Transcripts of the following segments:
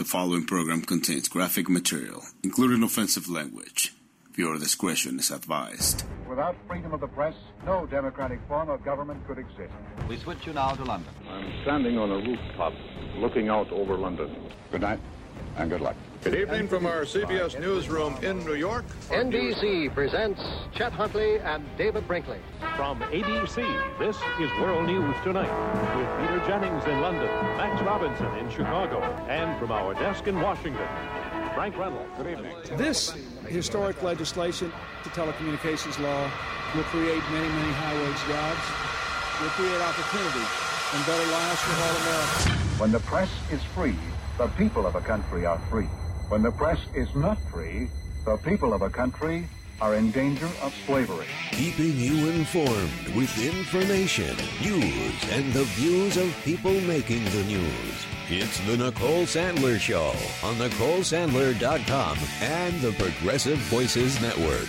The following program contains graphic material, including offensive language. Viewer discretion is advised. Without freedom of the press, no democratic form of government could exist. We switch you now to London. I'm standing on a rooftop looking out over London. Good night and good luck. Good evening from our CBS newsroom in New York. NBC presents Chet Huntley and David Brinkley. From ABC, this is World News Tonight with Peter Jennings in London, Max Robinson in Chicago, and from our desk in Washington, Frank Reynolds. Good evening. This historic legislation, the telecommunications law, will create many, many high-wage jobs, will create opportunity and better lives for all Americans. When the press is free, the people of a country are free. When the press is not free, the people of a country are in danger of slavery. Keeping you informed with information, news, and the views of people making the news. It's the Nicole Sandler Show on NicoleSandler.com and the Progressive Voices Network.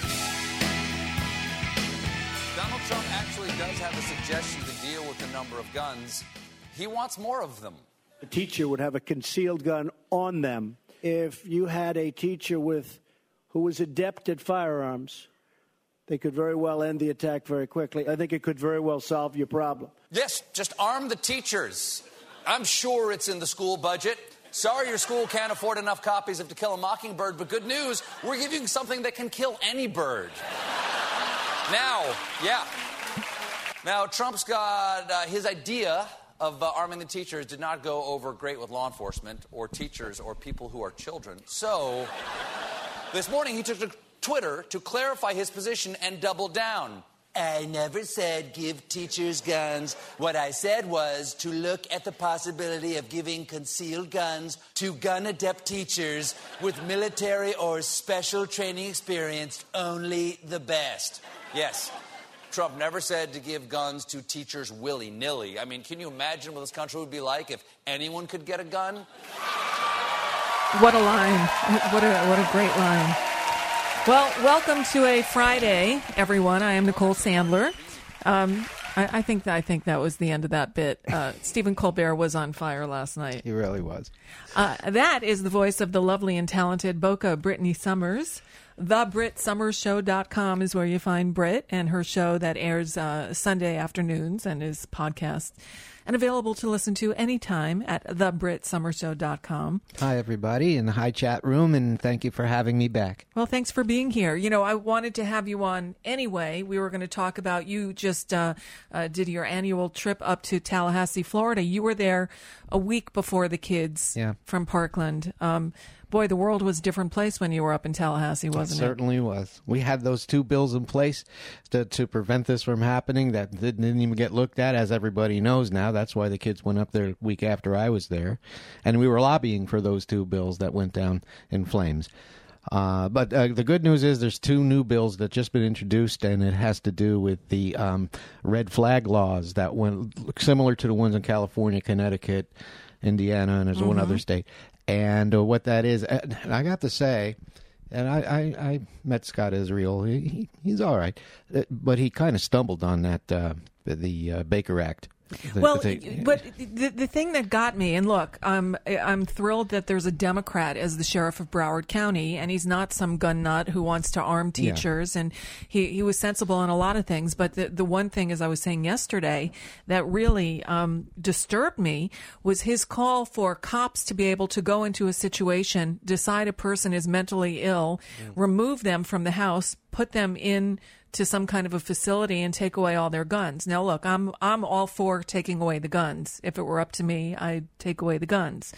Donald Trump actually does have a suggestion to deal with the number of guns. He wants more of them. A teacher would have a concealed gun on them. If you had a teacher who was adept at firearms, they could very well end the attack very quickly. I think it could very well solve your problem. Yes, just arm the teachers. I'm sure it's in the school budget. Sorry your school can't afford enough copies of To Kill a Mockingbird, but good news, we're giving you something that can kill any bird. Now, Trump's got his idea of arming the teachers did not go over great with law enforcement or teachers or people who are children. So, this morning he took to Twitter to clarify his position and double down. I never said give teachers guns. What I said was to look at the possibility of giving concealed guns to gun-adept teachers with military or special training experience, only the best. Yes. Trump never said to give guns to teachers willy-nilly. I mean, can you imagine what this country would be like if anyone could get a gun? What a line. What a great line. Well, welcome to a Friday, everyone. I am Nicole Sandler. I think that was the end of that bit. Stephen Colbert was on fire last night. He really was. That is the voice of the lovely and talented Boca Brittany Summers. TheBritSummersShow.com is where you find Brit and her show that airs Sunday afternoons and is podcast and available to listen to anytime at TheBritSummersShow.com. Hi, everybody, in the hi chat room, and thank you for having me back. Well, thanks for being here. You know, I wanted to have you on anyway. We were going to talk about you just did your annual trip up to Tallahassee, Florida. You were there a week before the kids from Parkland. Boy, the world was a different place when you were up in Tallahassee, wasn't it? It certainly was. We had those two bills in place to prevent this from happening that didn't even get looked at, as everybody knows now. That's why the kids went up there a week after I was there. And we were lobbying for those two bills that went down in flames. But the good news is there's two new bills that just been introduced, and it has to do with the red flag laws that went similar to the ones in California, Connecticut, Indiana, and there's one other state. And what that is, and I got to say, and I met Scott Israel. He's all right, but he kind of stumbled on that the Baker Act. But the thing that got me, and look, I'm thrilled that there's a Democrat as the sheriff of Broward County, and he's not some gun nut who wants to arm teachers, and he was sensible on a lot of things. But the one thing, as I was saying yesterday, that really disturbed me was his call for cops to be able to go into a situation, decide a person is mentally ill, remove them from the house, put them in to some kind of a facility and take away all their guns. Now, look, I'm all for taking away the guns. If it were up to me, I'd take away the guns.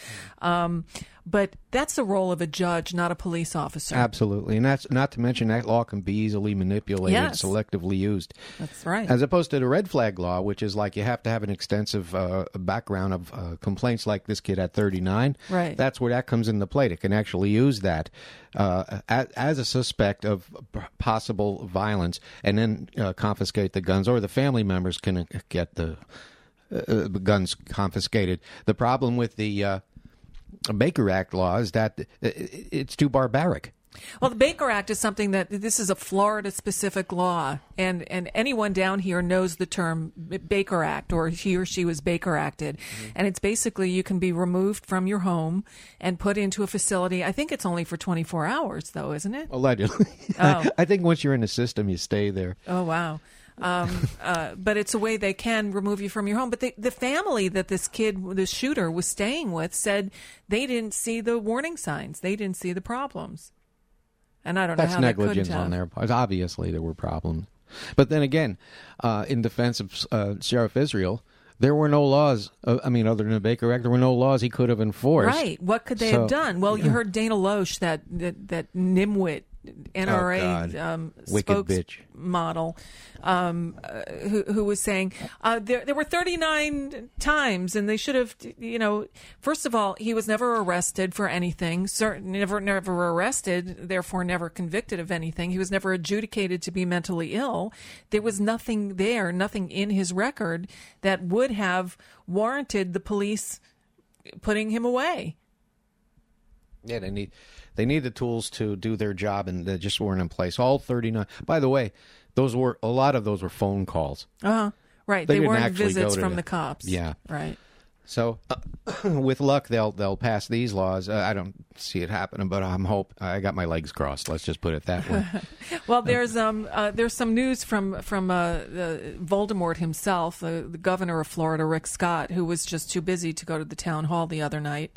But that's the role of a judge, not a police officer. Absolutely. And that's not to mention that law can be easily manipulated, selectively used. That's right. As opposed to the red flag law, which is like you have to have an extensive background of complaints like this kid at 39. Right. That's where that comes into play. It can actually use that as a suspect of possible violence and then confiscate the guns, or the family members can get the guns confiscated. The problem with the Baker Act law is that it's too barbaric. Well, the Baker Act is something that this is a Florida-specific law, and anyone down here knows the term Baker Act, or he or she was Baker Acted, and it's basically you can be removed from your home and put into a facility. I think it's only for 24 hours, though, isn't it? Allegedly. Oh. I think once you're in the system, you stay there. Oh, wow. But it's a way they can remove you from your home. But the family that this shooter was staying with said they didn't see the warning signs. They didn't see the problems. And I don't know how That's negligence on their part. Obviously, there were problems. But then again, in defense of Sheriff Israel, there were no laws. Other than the Baker Act, there were no laws he could have enforced. Right. What could they have done? Well, you heard Dana Loesch, that nimwit NRA spokesmodel, who was saying there were 39 times, and they should have, first of all, he was never arrested for anything, never arrested, therefore never convicted of anything. He was never adjudicated to be mentally ill. There was nothing there, nothing in his record that would have warranted the police putting him away. Yeah, they need the tools to do their job, and they just weren't in place. All 39. By the way, a lot of those were phone calls. Right. They weren't visits from the cops. Yeah. Right. So, with luck, they'll pass these laws. I don't see it happening, but I got my legs crossed. Let's just put it that way. Well, there's some news from Voldemort himself, the governor of Florida, Rick Scott, who was just too busy to go to the town hall the other night.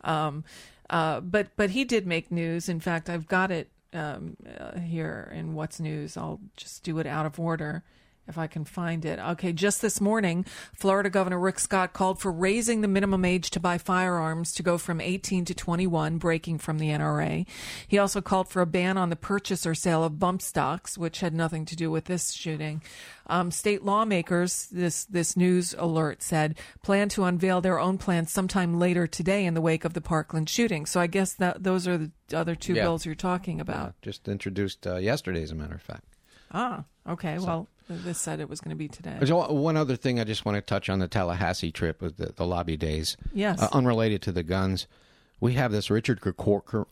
But he did make news. In fact, I've got it here in What's News. I'll just do it out of order if I can find it. Okay, just this morning, Florida Governor Rick Scott called for raising the minimum age to buy firearms to go from 18 to 21, breaking from the NRA. He also called for a ban on the purchase or sale of bump stocks, which had nothing to do with this shooting. State lawmakers, this news alert said, plan to unveil their own plans sometime later today in the wake of the Parkland shooting. So I guess that those are the other two bills you're talking about. Just introduced yesterday, as a matter of fact. Okay. So, well, this said it was going to be today. There's one other thing I just want to touch on the Tallahassee trip with the lobby days. Yes. Unrelated to the guns. We have this Richard Corcoran,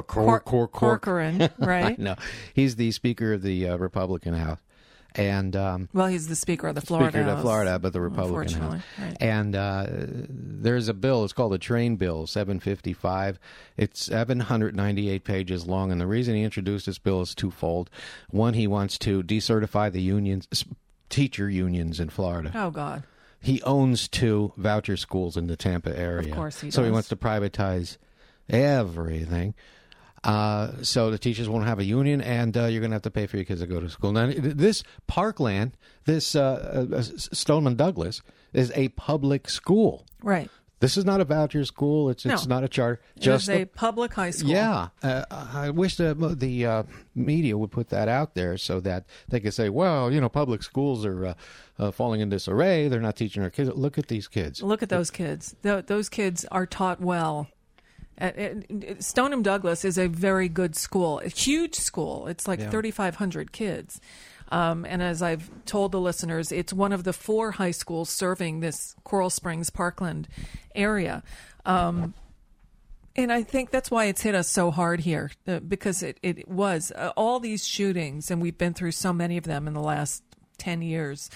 right? I know. He's the Speaker of the Republican House. And he's the Speaker of the Florida House. But the Republican House. Right. And there's a bill. It's called the Train Bill, 755. It's 798 pages long. And the reason he introduced this bill is twofold. One, he wants to decertify the teacher unions in Florida. Oh, God. He owns 2 voucher schools in the Tampa area. Of course he does. So he wants to privatize everything. So the teachers won't have a union, and you're going to have to pay for your kids to go to school. Now, this Parkland, this Stoneman Douglas, is a public school. Right. This is not a voucher school. It's not a charter. Just a public high school. Yeah. I wish the media would put that out there so that they could say, well, public schools are falling in disarray. They're not teaching our kids. Look at these kids. Look at those kids. Those kids are taught well. Stoneham Douglas is a very good school, a huge school. It's like 3,500 kids. And as I've told the listeners, it's one of the 4 high schools serving this Coral Springs, Parkland area. And I think that's why it's hit us so hard here, because it was all these shootings, and we've been through so many of them in the last 10 years.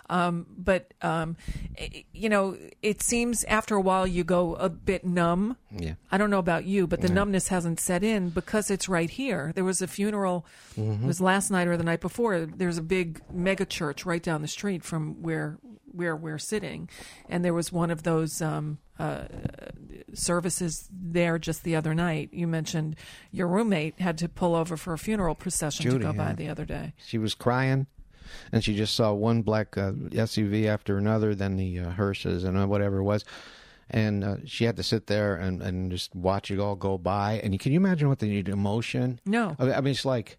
It seems after a while you go a bit numb. Yeah. I don't know about you, but the numbness hasn't set in because it's right here. There was a funeral, it was last night or the night before. There's a big mega church right down the street from where we're sitting. And there was one of those services there just the other night. You mentioned your roommate had to pull over for a funeral procession to go by the other day. She was crying. And she just saw one black SUV after another, then the hearses and whatever it was. And she had to sit there and just watch it all go by. And can you imagine what the emotion? No. I mean, it's like...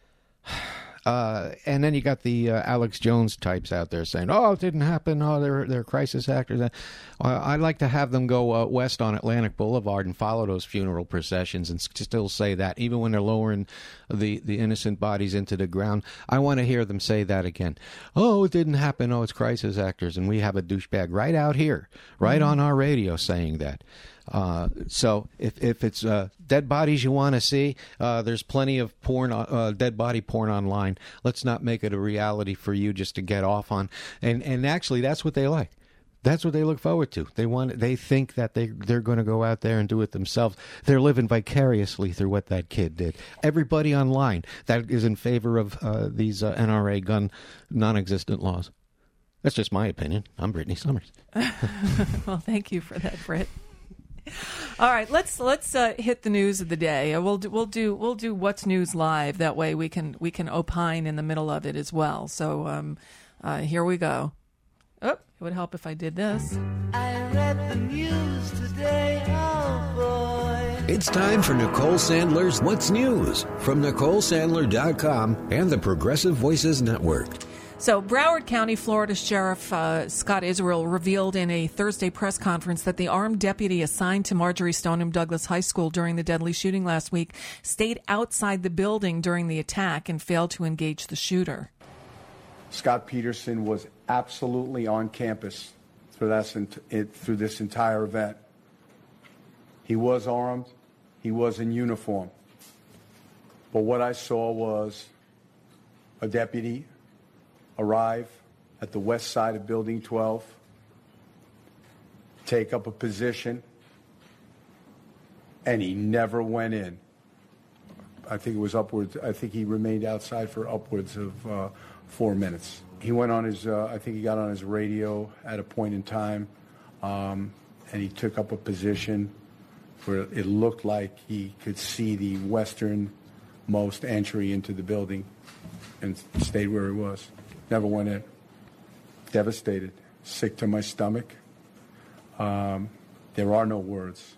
and then you got the Alex Jones types out there saying, "Oh, it didn't happen. Oh, they're crisis actors." I'd like to have them go west on Atlantic Boulevard and follow those funeral processions and still say that, even when they're lowering the innocent bodies into the ground. I want to hear them say that again. "Oh, it didn't happen. Oh, it's crisis actors," and we have a douchebag right out here, right on our radio, saying that. So if it's dead bodies you want to see, there's plenty of porn, dead body porn online. Let's not make it a reality for you just to get off on. And actually, that's what they like. That's what they look forward to. They think that they're going to go out there and do it themselves. They're living vicariously through what that kid did. Everybody online that is in favor of these NRA gun non-existent laws. That's just my opinion. I'm Brittany Summers. Well, thank you for that, Britt. All right, let's hit the news of the day. We'll do What's News Live. That way we can opine in the middle of it as well. So here we go. Oh, it would help if I did this. I read the news today, oh boy. It's time for Nicole Sandler's What's News from NicoleSandler.com and the Progressive Voices Network. So, Broward County, Florida Sheriff Scott Israel revealed in a Thursday press conference that the armed deputy assigned to Marjory Stoneham Douglas High School during the deadly shooting last week stayed outside the building during the attack and failed to engage the shooter. Scott Peterson was absolutely on campus through this entire event. He was armed. He was in uniform. But what I saw was a deputy arrive at the west side of Building 12, take up a position, and he never went in. I think it was upwards. I think he remained outside for upwards of 4 minutes. He went on his, I think he got on his radio at a point in time, and he took up a position where it looked like he could see the westernmost entry into the building and stayed where he was. Never went in. Devastated, sick to my stomach. There are no words.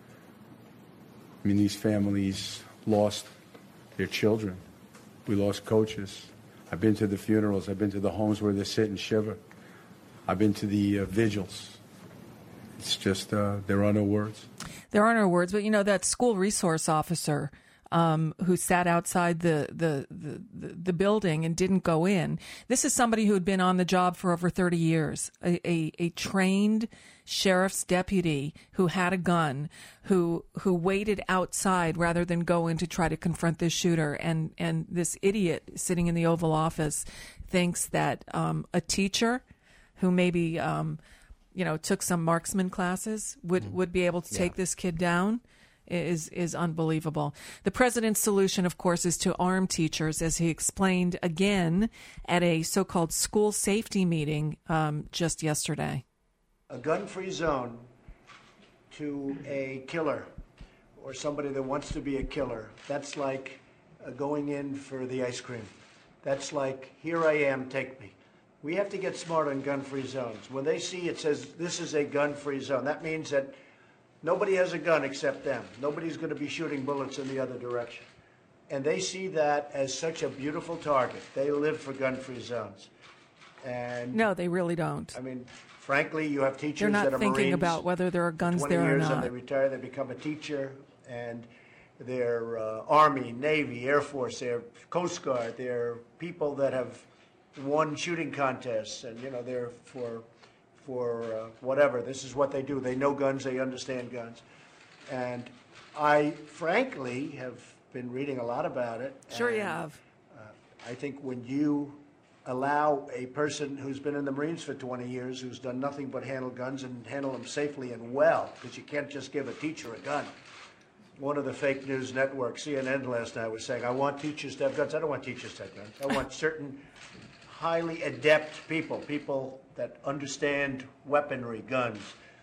I mean, these families lost their children. We lost coaches. I've been to the funerals. I've been to the homes where they sit and shiver. I've been to the vigils. It's just, there are no words. There are no words, but that school resource officer who sat outside the building and didn't go in. This is somebody who had been on the job for over 30 years, a trained sheriff's deputy who had a gun, who waited outside rather than go in to try to confront this shooter. And this idiot sitting in the Oval Office thinks that a teacher who maybe took some marksman classes would be able to take this kid down. Is unbelievable. The president's solution, of course, is to arm teachers, as he explained again at a so-called school safety meeting just yesterday. A gun-free zone to a killer or somebody that wants to be a killer, that's like going in for the ice cream. That's like, here I am, take me. We have to get smart on gun-free zones. When they see it says this is a gun-free zone, that means that nobody has a gun except them. Nobody's going to be shooting bullets in the other direction. And they see that as such a beautiful target. They live for gun-free zones. And no, they really don't. I mean, frankly, you have teachers that are Marines. They're not thinking about whether there are guns there or not. 20 years and they retire, they become a teacher, and they're Army, Navy, Air Force, they're Coast Guard, they're people that have won shooting contests, and, they're for whatever. This is what they do. They know guns. They understand guns. And I, frankly, have been reading a lot about it. Sure you have. I think when you allow a person who's been in the Marines for 20 years, who's done nothing but handle guns and handle them safely and well, because you can't just give a teacher a gun. One of the fake news networks, CNN last night, was saying, I want teachers to have guns. I don't want teachers to have guns. I want certain highly adept people that understand weaponry, guns,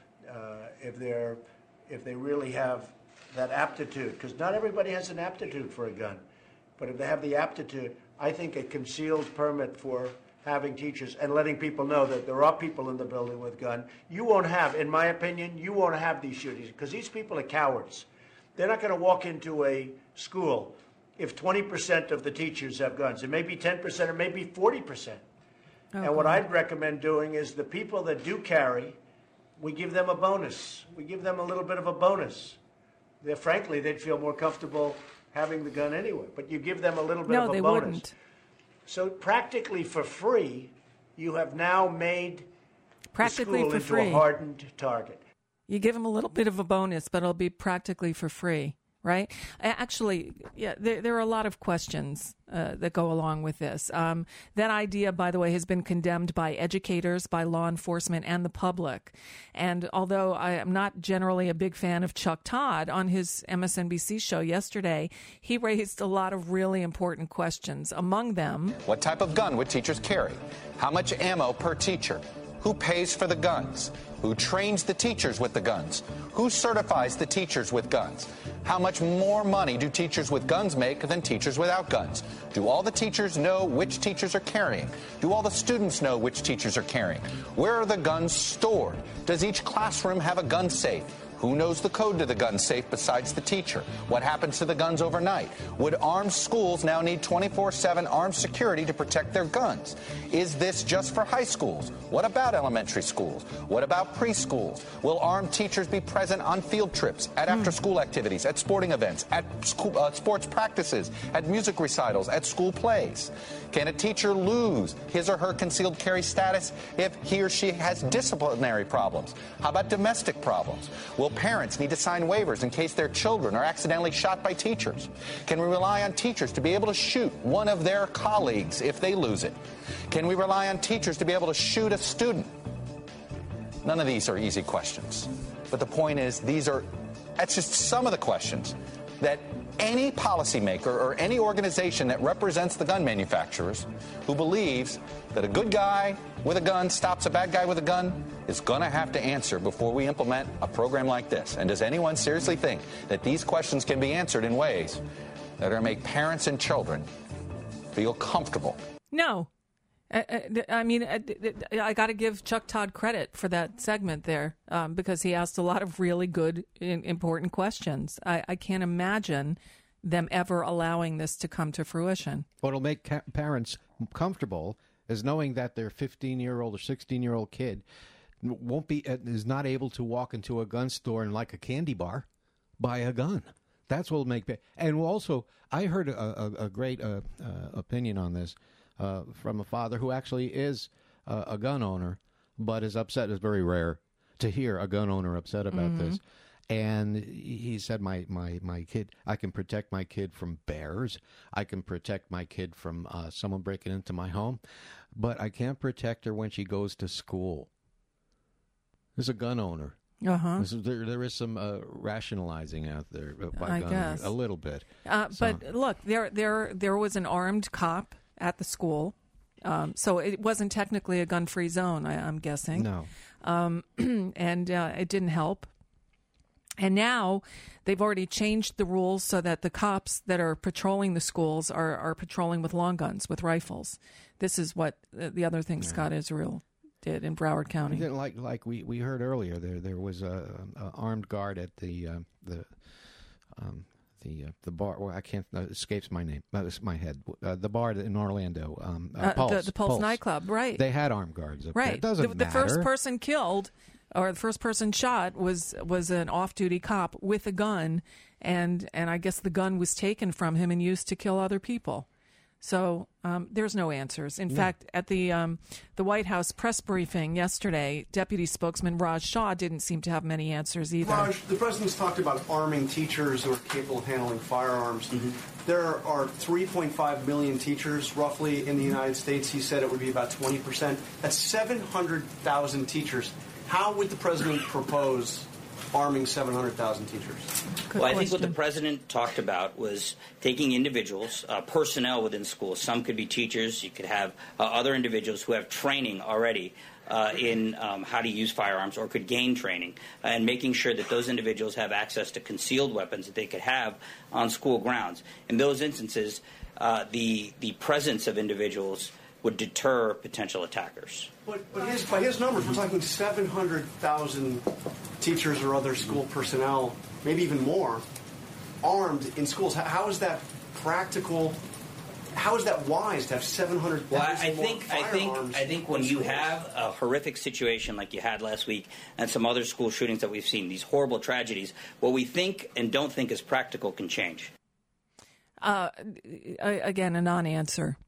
if they really have that aptitude, because not everybody has an aptitude for a gun, but if they have the aptitude, I think a concealed permit for having teachers and letting people know that there are people in the building with gun, you won't have, in my opinion, you won't have these shootings, because these people are cowards. They're not going to walk into a school if 20% of the teachers have guns. It may be 10% or maybe 40%. Oh, and what I'd recommend doing is the people that do carry, we give them a bonus. We give them a little bit of a bonus. Frankly, they'd feel more comfortable having the gun anyway. But you give them a little bit of a bonus. No, they wouldn't. So practically for free, you have now made the school into a hardened target. You give them a little bit of a bonus, but it'll be practically for free. Right? Actually, yeah, there are a lot of questions that go along with this. That idea, by the way, has been condemned by educators, by law enforcement, and the public. And although I am not generally a big fan of Chuck Todd, on his MSNBC show yesterday, he raised a lot of really important questions. Among them, what type of gun would teachers carry? How much ammo per teacher? Who pays for the guns? Who trains the teachers with the guns? Who certifies the teachers with guns? How much more money do teachers with guns make than teachers without guns? Do all the teachers know which teachers are carrying? Do all the students know which teachers are carrying? Where are the guns stored? Does each classroom have a gun safe? Who knows the code to the gun safe besides the teacher? What happens to the guns overnight? Would armed schools now need 24/7 armed security to protect their guns? Is this just for high schools? What about elementary schools? What about preschools? Will armed teachers be present on field trips, at after-school activities, at sporting events, at school, sports practices, at music recitals, at school plays? Can a teacher lose his or her concealed carry status if he or she has disciplinary problems? How about domestic problems? Will parents need to sign waivers in case their children are accidentally shot by teachers? Can we rely on teachers to be able to shoot one of their colleagues if they lose it? Can we rely on teachers to be able to shoot a student? None of these are easy questions. But the point is, that's just some of the questions that any policymaker or any organization that represents the gun manufacturers who believes that a good guy with a gun stops a bad guy with a gun is going to have to answer before we implement a program like this. And does anyone seriously think that these questions can be answered in ways that are going to make parents and children feel comfortable? No. I mean, I got to give Chuck Todd credit for that segment there because he asked a lot of really good, important questions. I can't imagine them ever allowing this to come to fruition. What'll make parents comfortable is knowing that their 15-year-old or 16-year-old kid is not able to walk into a gun store and, like a candy bar, buy a gun. That's what'll make. And also, I heard a great opinion on this. From a father who actually is a gun owner, but is upset. It's very rare to hear a gun owner upset about this. And he said, my kid, I can protect my kid from bears. I can protect my kid from someone breaking into my home, but I can't protect her when she goes to school. There's a gun owner. There is some rationalizing out there by gun owners, a little bit. But look, there was an armed cop at the school, so it wasn't technically a gun-free zone, I'm guessing. No. And it didn't help. And now they've already changed the rules so that the cops that are patrolling the schools are patrolling with long guns, with rifles. This is what the other thing Scott Israel did in Broward County. Like we heard earlier, there was a armed guard at the bar. Well, I can't. Escapes my name. My head. The bar in Orlando. Pulse. The Pulse nightclub. Right. They had armed guards up right. there. It doesn't matter. The first person killed, or the first person shot, was an off-duty cop with a gun, and I guess the gun was taken from him and used to kill other people. So there's no answers. In fact, at the White House press briefing yesterday, Deputy Spokesman Raj Shah didn't seem to have many answers either. Raj, the president's talked about arming teachers who are capable of handling firearms. There are 3.5 million teachers, roughly, in the United States. He said it would be about 20%. That's 700,000 teachers. How would the president propose arming 700,000 teachers? Well, I think what the president talked about was taking individuals, personnel within schools. Some could be teachers. You could have other individuals who have training already in how to use firearms or could gain training, and making sure that those individuals have access to concealed weapons that they could have on school grounds. In those instances, the presence of individuals would deter potential attackers. But by his numbers, we're talking 700,000 teachers or other school personnel, maybe even more, armed in schools. How is that practical? How is that wise to have 700,000 Well, I think when you have a horrific situation like you had last week and some other school shootings that we've seen, these horrible tragedies, what we think and don't think is practical can change. Again, a non-answer.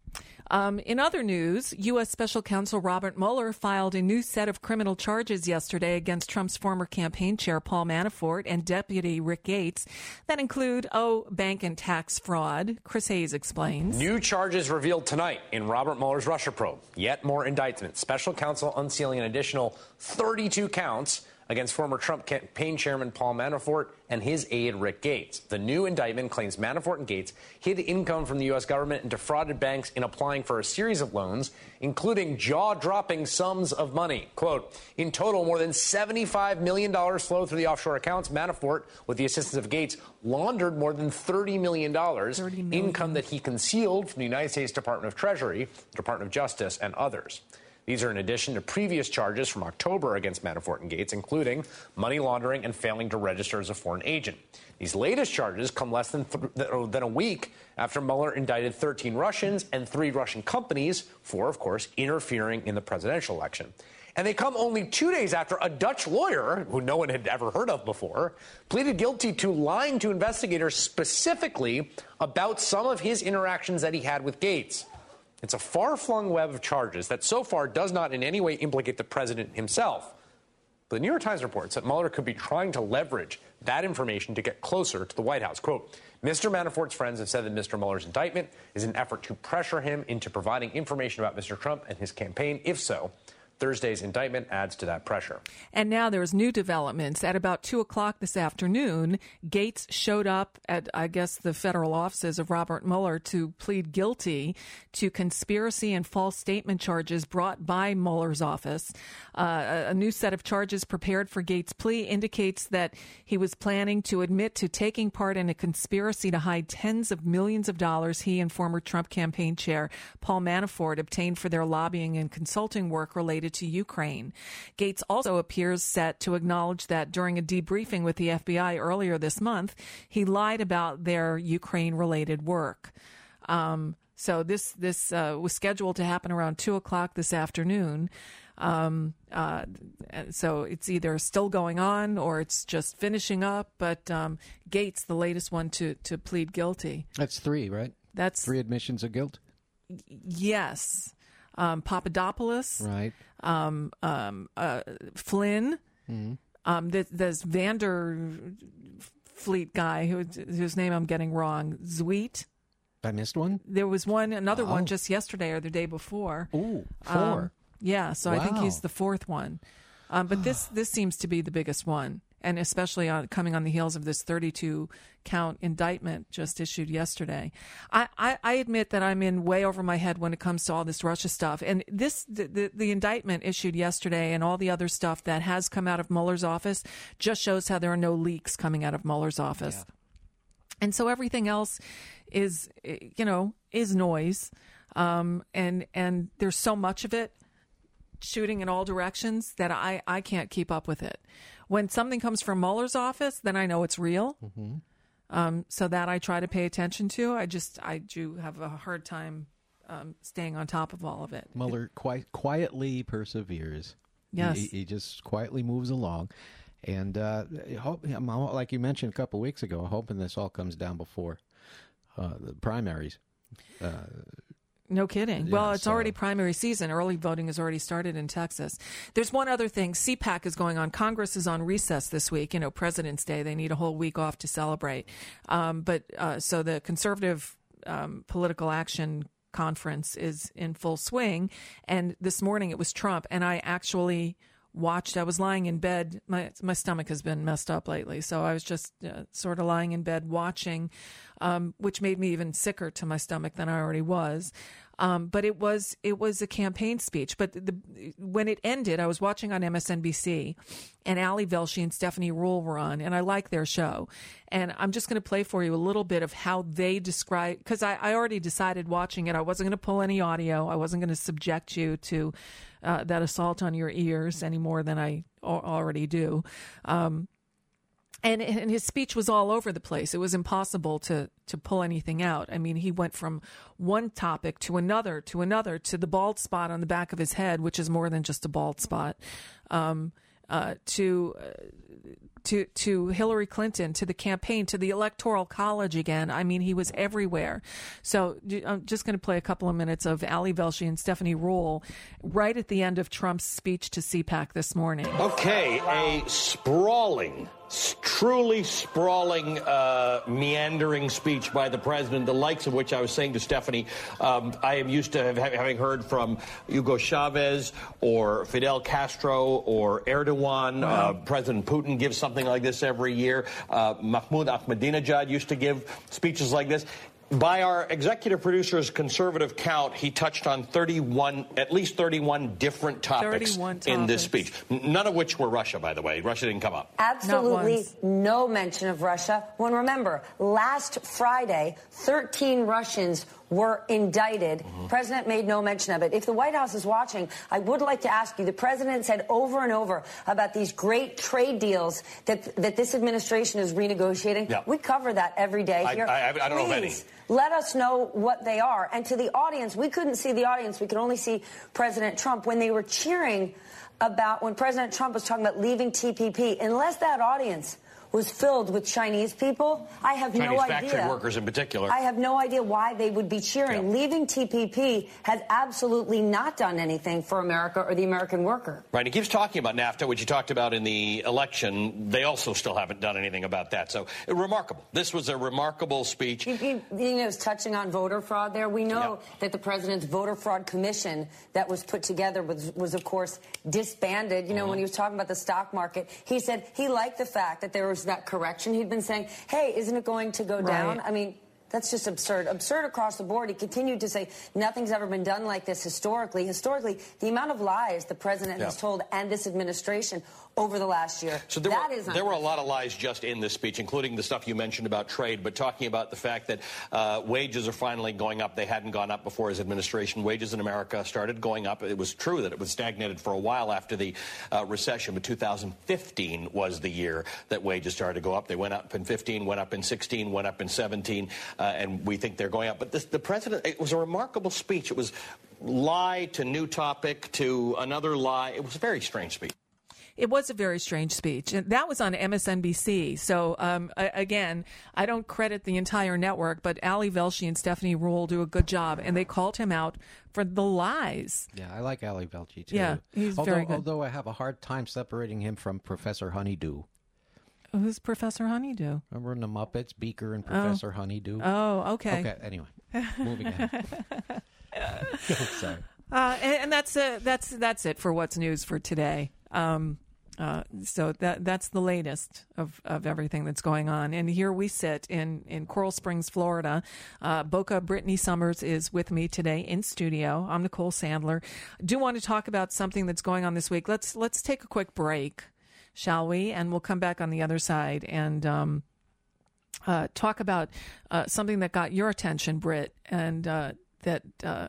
In other news, U.S. Special Counsel Robert Mueller filed a new set of criminal charges yesterday against Trump's former campaign chair Paul Manafort and Deputy Rick Gates that include, bank and tax fraud. Chris Hayes explains. New charges revealed tonight in Robert Mueller's Russia probe. Yet more indictments. Special counsel unsealing an additional 32 counts against former Trump campaign chairman Paul Manafort and his aide Rick Gates. The new indictment claims Manafort and Gates hid income from the U.S. government and defrauded banks in applying for a series of loans, including jaw-dropping sums of money. Quote, in total, more than $75 million flowed through the offshore accounts. Manafort, with the assistance of Gates, laundered more than $30 million, income that he concealed from the United States Department of Treasury, Department of Justice, and others. These are in addition to previous charges from October against Manafort and Gates, including money laundering and failing to register as a foreign agent. These latest charges come less than a week after Mueller indicted 13 Russians and 3 Russian companies for, of course, interfering in the presidential election. And they come only 2 days after a Dutch lawyer, who no one had ever heard of before, pleaded guilty to lying to investigators specifically about some of his interactions that he had with Gates. It's a far-flung web of charges that so far does not in any way implicate the president himself. But the New York Times reports that Mueller could be trying to leverage that information to get closer to the White House. Quote, Mr. Manafort's friends have said that Mr. Mueller's indictment is an effort to pressure him into providing information about Mr. Trump and his campaign. If so, Thursday's indictment adds to that pressure. And now there's new developments. At about 2 o'clock this afternoon, Gates showed up at, I guess, the federal offices of Robert Mueller to plead guilty to conspiracy and false statement charges brought by Mueller's office. A new set of charges prepared for Gates' plea indicates that he was planning to admit to taking part in a conspiracy to hide tens of millions of dollars he and former Trump campaign chair Paul Manafort obtained for their lobbying and consulting work related to Ukraine. Gates also appears set to acknowledge that during a debriefing with the FBI earlier this month, he lied about their Ukraine-related work. So this was scheduled to happen around 2 o'clock this afternoon. So it's either still going on or it's just finishing up. But Gates, the latest one to plead guilty. That's 3, right? That's 3 admissions of guilt? Yes. Papadopoulos, right? Flynn, mm-hmm. There's Vanderfleet guy whose name I'm getting wrong. Zweet. I missed one. There was another one just yesterday or the day before. Ooh, 4. Yeah, so wow. I think he's the 4th one. But this seems to be the biggest one. And especially coming on the heels of this 32-count indictment just issued yesterday. I admit that I'm in way over my head when it comes to all this Russia stuff. And the indictment issued yesterday and all the other stuff that has come out of Mueller's office just shows how there are no leaks coming out of Mueller's office. Yeah. And so everything else is noise. And there's so much of it shooting in all directions that I can't keep up with it. When something comes from Mueller's office, then I know it's real. Mm-hmm. So that I try to pay attention to. I do have a hard time staying on top of all of it. Mueller quietly perseveres. Yes. He just quietly moves along. And like you mentioned a couple of weeks ago, hoping this all comes down before the primaries. No kidding. Yeah, well, it's already primary season. Early voting has already started in Texas. There's one other thing. CPAC is going on. Congress is on recess this week. President's Day. They need a whole week off to celebrate. So the Conservative Political Action Conference is in full swing. And this morning it was Trump. And I actually watched. I was lying in bed. My stomach has been messed up lately. So I was just sort of lying in bed watching, which made me even sicker to my stomach than I already was. But it was a campaign speech. But when it ended, I was watching on MSNBC, and Ali Velshi and Stephanie Ruhle were on, and I like their show. And I'm just going to play for you a little bit of how they describe, because I already decided watching it, I wasn't going to pull any audio. I wasn't going to subject you to that assault on your ears any more than I already do. And his speech was all over the place. It was impossible to pull anything out. I mean, he went from one topic to another, to the bald spot on the back of his head, which is more than just a bald spot, to to Hillary Clinton, to the campaign, to the Electoral College again. I mean, he was everywhere. So I'm just going to play a couple of minutes of Ali Velshi and Stephanie Ruhle right at the end of Trump's speech to CPAC this morning. Okay, a truly sprawling, meandering speech by the president, the likes of which I was saying to Stephanie, I am used to having heard from Hugo Chavez or Fidel Castro or Erdogan. Wow. President Putin gives something like this every year. Mahmoud Ahmadinejad used to give speeches like this. By our executive producer's conservative count, he touched on at least 31 different topics in this speech. None of which were Russia, by the way. Russia didn't come up. Absolutely no mention of Russia. When, remember, last Friday, 13 Russians were indicted. President made no mention of it. If the White House is watching, I would like to ask you, the president said over and over about these great trade deals that this administration is renegotiating. Yeah. We cover that every day here. I don't know of any. Let us know what they are. And to the audience, we couldn't see the audience. We could only see President Trump when they were cheering about when President Trump was talking about leaving TPP. Unless that audience was filled with Chinese people, I have no idea. Chinese factory workers in particular. I have no idea why they would be cheering. Yeah. Leaving TPP has absolutely not done anything for America or the American worker. Right. He keeps talking about NAFTA, which he talked about in the election. They also still haven't done anything about that. So remarkable. This was a remarkable speech. You know, touching on voter fraud there. We know that the president's voter fraud commission that was put together was of course, disbanded. You know, when he was talking about the stock market, he said he liked the fact that there was that correction. He'd been saying, hey, isn't it going to go down? I mean, that's just absurd. Absurd across the board. He continued to say nothing's ever been done like this historically. Historically, the amount of lies the president has told and this administration over the last year. So there were a lot of lies just in this speech, including the stuff you mentioned about trade, but talking about the fact that wages are finally going up. They hadn't gone up before his administration. Wages in America started going up. It was true that it was stagnated for a while after the recession, but 2015 was the year that wages started to go up. They went up in 15, went up in 16, went up in 17, and we think they're going up. But the president, it was a remarkable speech. It was lie to new topic to another lie. It was a very strange speech. It was a very strange speech. And that was on MSNBC. So, again, I don't credit the entire network, but Ali Velshi and Stephanie Ruhle do a good job. And they called him out for the lies. Yeah, I like Ali Velshi, too. Yeah, he's very good. Although I have a hard time separating him from Professor Honeydew. Who's Professor Honeydew? Remember in the Muppets, Beaker and Professor Honeydew? Oh, okay. Okay, anyway, moving on. Sorry. And that's it for what's news for today. So that's the latest of everything that's going on. And here we sit in Coral Springs, Florida. Boca Brittany Summers is with me today in studio. I'm Nicole Sandler. I do want to talk about something that's going on this week. Let's take a quick break, shall we? And we'll come back on the other side and talk about something that got your attention, Britt, and that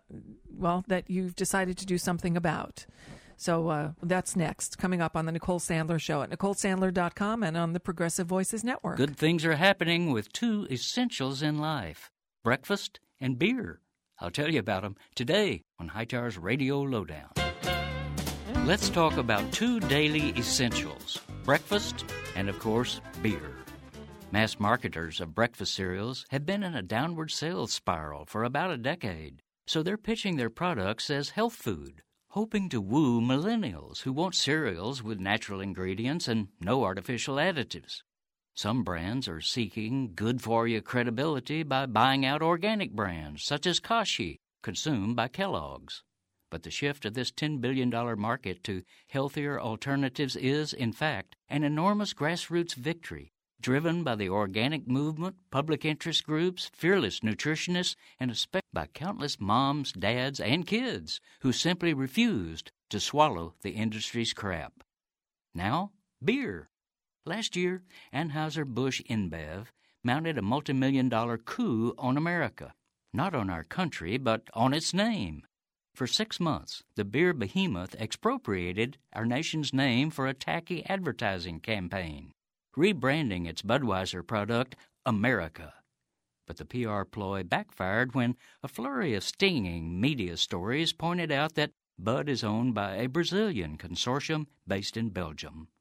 you've decided to do something about. So that's next, coming up on the Nicole Sandler Show at NicoleSandler.com and on the Progressive Voices Network. Good things are happening with two essentials in life, breakfast and beer. I'll tell you about them today on Hightower's Radio Lowdown. Let's talk about two daily essentials, breakfast and, of course, beer. Mass marketers of breakfast cereals have been in a downward sales spiral for about a decade, so they're pitching their products as health food, hoping to woo millennials who want cereals with natural ingredients and no artificial additives. Some brands are seeking good-for-you credibility by buying out organic brands, such as Kashi, consumed by Kellogg's. But the shift of this $10 billion market to healthier alternatives is, in fact, an enormous grassroots victory, driven by the organic movement, public interest groups, fearless nutritionists, and especially by countless moms, dads, and kids who simply refused to swallow the industry's crap. Now, beer. Last year, Anheuser-Busch InBev mounted a multi-million-dollar coup on America. Not on our country, but on its name. For 6 months, the beer behemoth expropriated our nation's name for a tacky advertising campaign, rebranding its Budweiser product America. But the PR ploy backfired when a flurry of stinging media stories pointed out that Bud is owned by a Brazilian consortium based in Belgium.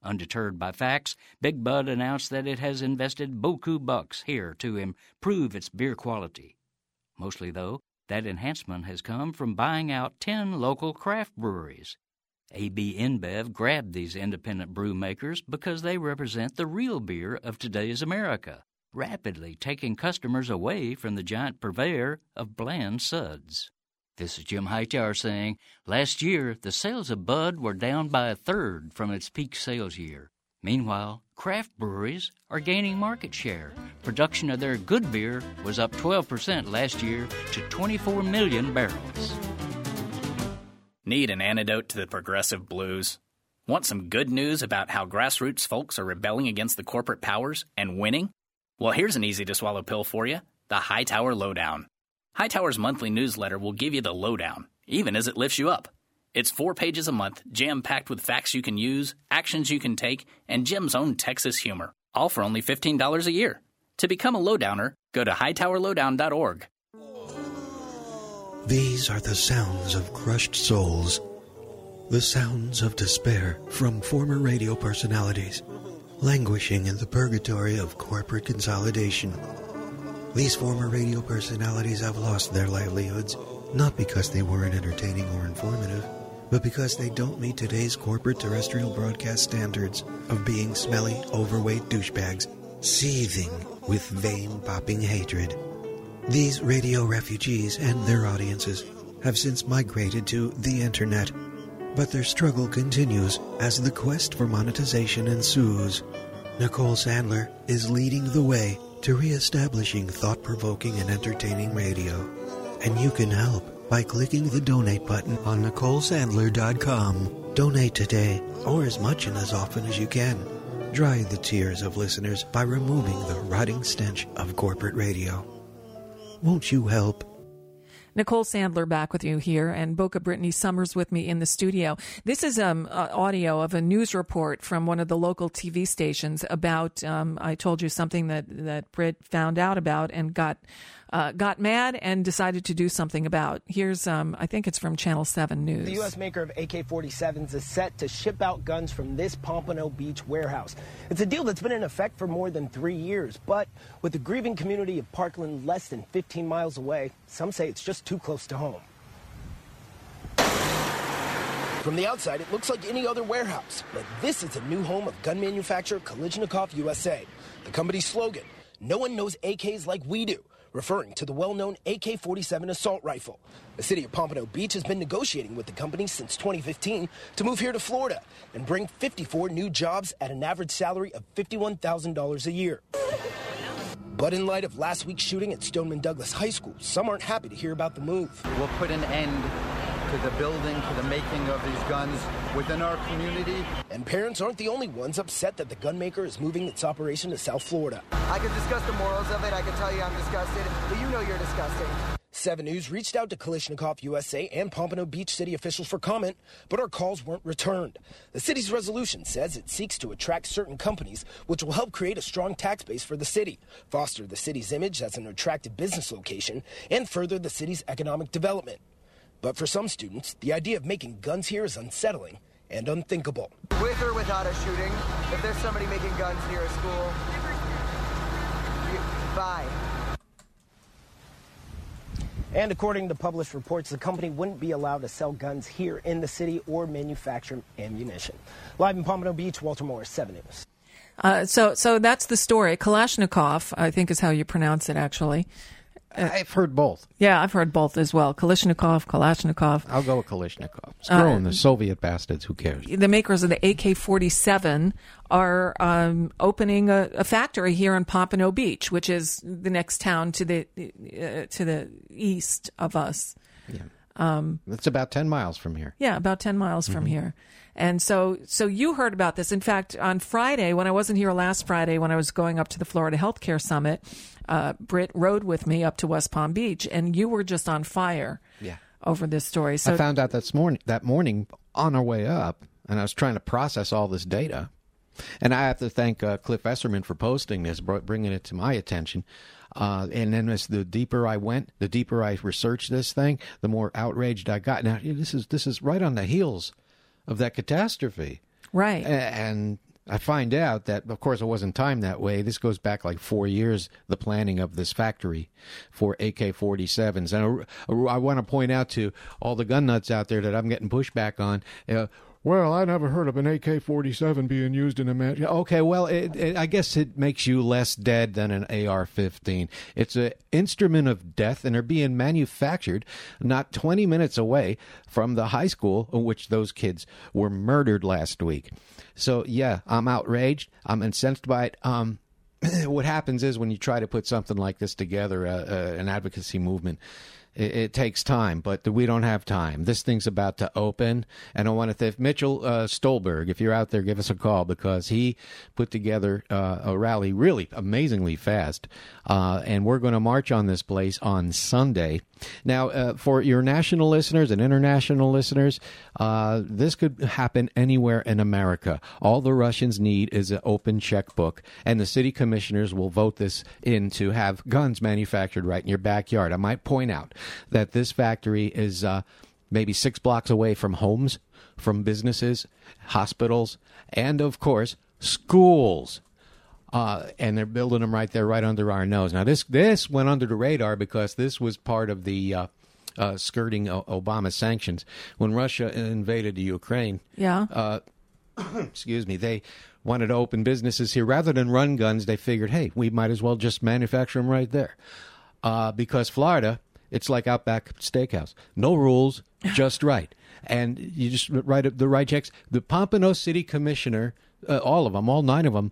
Undeterred by facts, Big Bud announced that it has invested beaucoup bucks here to improve its beer quality. Mostly, though, that enhancement has come from buying out 10 local craft breweries. AB InBev grabbed these independent brew makers because they represent the real beer of today's America, rapidly taking customers away from the giant purveyor of bland suds. This is Jim Hightower saying, last year, the sales of Bud were down by a third from its peak sales year. Meanwhile, craft breweries are gaining market share. Production of their good beer was up 12% last year to 24 million barrels. Need an antidote to the progressive blues? Want some good news about how grassroots folks are rebelling against the corporate powers and winning? Well, here's an easy-to-swallow pill for you, the Hightower Lowdown. Hightower's monthly newsletter will give you the lowdown, even as it lifts you up. It's 4 pages a month, jam-packed with facts you can use, actions you can take, and Jim's own Texas humor, all for only $15 a year. To become a lowdowner, go to hightowerlowdown.org. These are the sounds of crushed souls, the sounds of despair from former radio personalities, languishing in the purgatory of corporate consolidation. These former radio personalities have lost their livelihoods, not because they weren't entertaining or informative, but because they don't meet today's corporate terrestrial broadcast standards of being smelly, overweight douchebags, seething with vein-popping hatred. These radio refugees and their audiences have since migrated to the internet, but their struggle continues as the quest for monetization ensues. Nicole Sandler is leading the way to reestablishing thought-provoking and entertaining radio. And you can help by clicking the donate button on NicoleSandler.com. Donate today, or as much and as often as you can. Dry the tears of listeners by removing the rotting stench of corporate radio. Won't you help? Nicole Sandler back with you here, and Boca Brittany Summers with me in the studio. This is audio of a news report from one of the local TV stations about, I told you something that Britt found out about and got mad and decided to do something about. Here's, I think it's from Channel 7 News. The U.S. maker of AK-47s is set to ship out guns from this Pompano Beach warehouse. It's a deal that's been in effect for more than 3 years, but with the grieving community of Parkland less than 15 miles away, some say it's just too close to home. From the outside, it looks like any other warehouse, but this is a new home of gun manufacturer Kalashnikov USA. The company's slogan, "No one knows AKs like we do," referring to the well-known AK-47 assault rifle. The city of Pompano Beach has been negotiating with the company since 2015 to move here to Florida and bring 54 new jobs at an average salary of $51,000 a year. But in light of last week's shooting at Stoneman Douglas High School, some aren't happy to hear about the move. We'll put an end to the building, to the making of these guns within our community. And parents aren't the only ones upset that the gun maker is moving its operation to South Florida. I could discuss the morals of it. I can tell you I'm disgusted, but you know you're disgusting. 7 News reached out to Kalashnikov USA and Pompano Beach city officials for comment, but our calls weren't returned. The city's resolution says it seeks to attract certain companies, which will help create a strong tax base for the city, foster the city's image as an attractive business location, and further the city's economic development. But for some students, the idea of making guns here is unsettling and unthinkable. With or without a shooting, if there's somebody making guns near a school, bye. And according to published reports, the company wouldn't be allowed to sell guns here in the city or manufacture ammunition. Live in Pompano Beach, Walter Morris, 7 News. So that's the story. Kalashnikov, I think is how you pronounce it, actually. I've heard both. Yeah, I've heard both as well. Kalashnikov. I'll go with Kalashnikov. Screw them, the Soviet bastards. Who cares? The makers of the AK-47 are opening a factory here in Pompano Beach, which is the next town to the east of us. Yeah. It's about 10 miles from here. Yeah, about 10 miles from here. And so you heard about this. In fact, on Friday, when I wasn't here last Friday, when I was going up to the Florida Healthcare Summit, Britt rode with me up to West Palm Beach, and you were just on fire over this story. So I found out that morning on our way up, and I was trying to process all this data. And I have to thank Cliff Esserman for posting this, bringing it to my attention. And then as the deeper I went, the deeper I researched this thing, the more outraged I got. Now, this is right on the heels of that catastrophe. Right. And I find out that, of course, it wasn't timed that way. This goes back like 4 years, the planning of this factory for AK-47s. And I want to point out to all the gun nuts out there that I'm getting pushback on, well, I never heard of an AK-47 being used in a match. Okay, well, I guess it makes you less dead than an AR-15. It's an instrument of death, and they're being manufactured not 20 minutes away from the high school in which those kids were murdered last week. So, yeah, I'm outraged. I'm incensed by it. What happens is when you try to put something like this together, an advocacy movement, it takes time, but we don't have time. This thing's about to open, and I want to thank Mitchell Stolberg. If you're out there, give us a call, because he put together a rally really amazingly fast, and we're going to march on this place on Sunday. Now, for your national listeners and international listeners, this could happen anywhere in America. All the Russians need is an open checkbook, and the city commissioners will vote this in to have guns manufactured right in your backyard. I might point out that this factory is maybe 6 blocks away from homes, from businesses, hospitals, and, of course, schools. And they're building them right there, right under our nose. Now, this went under the radar because this was part of the skirting Obama sanctions. When Russia invaded the Ukraine, excuse me, they wanted to open businesses here. Rather than run guns, they figured, hey, we might as well just manufacture them right there. Because Florida, it's like Outback Steakhouse. No rules, just right. And you just write the right checks. The Pompano City Commissioner, all of them, all 9 of them,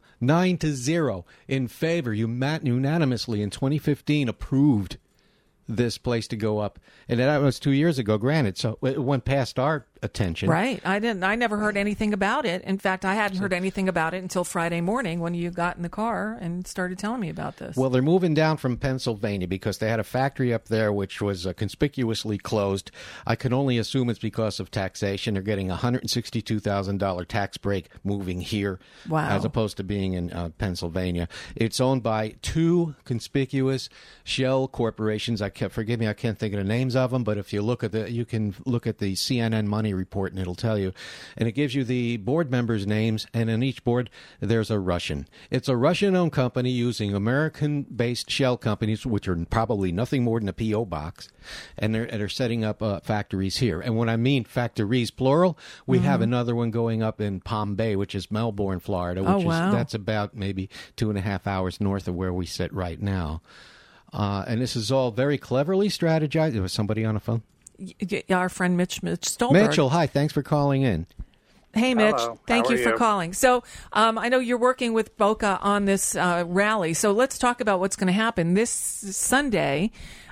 9-0 in favor, unanimously in 2015 approved this place to go up. And that was 2 years ago, granted, so it went past our attention. Right. I never heard anything about it. In fact, I hadn't heard anything about it until Friday morning when you got in the car and started telling me about this. Well, they're moving down from Pennsylvania because they had a factory up there which was conspicuously closed. I can only assume it's because of taxation. They're getting a $162,000 tax break moving here, as opposed to being in Pennsylvania. It's owned by 2 conspicuous shell corporations. Forgive me, I can't think of the names of them, but if you look at you can look at the CNN Money report and it'll tell you. And it gives you the board members' names, and in each board there's a Russian. It's a Russian-owned company using American-based shell companies, which are probably nothing more than a P.O. box, and they're setting up factories here. And when I mean factories, plural, we have another one going up in Palm Bay, which is Melbourne, Florida, which that's about maybe 2.5 hours north of where we sit right now. And this is all very cleverly strategized. There was somebody on the phone? Our friend Mitch Stolberg. Mitchell, hi. Thanks for calling in. Hey, Mitch. Hello. Thank you for calling. So I know you're working with Boca on this rally. So let's talk about what's going to happen. This Sunday,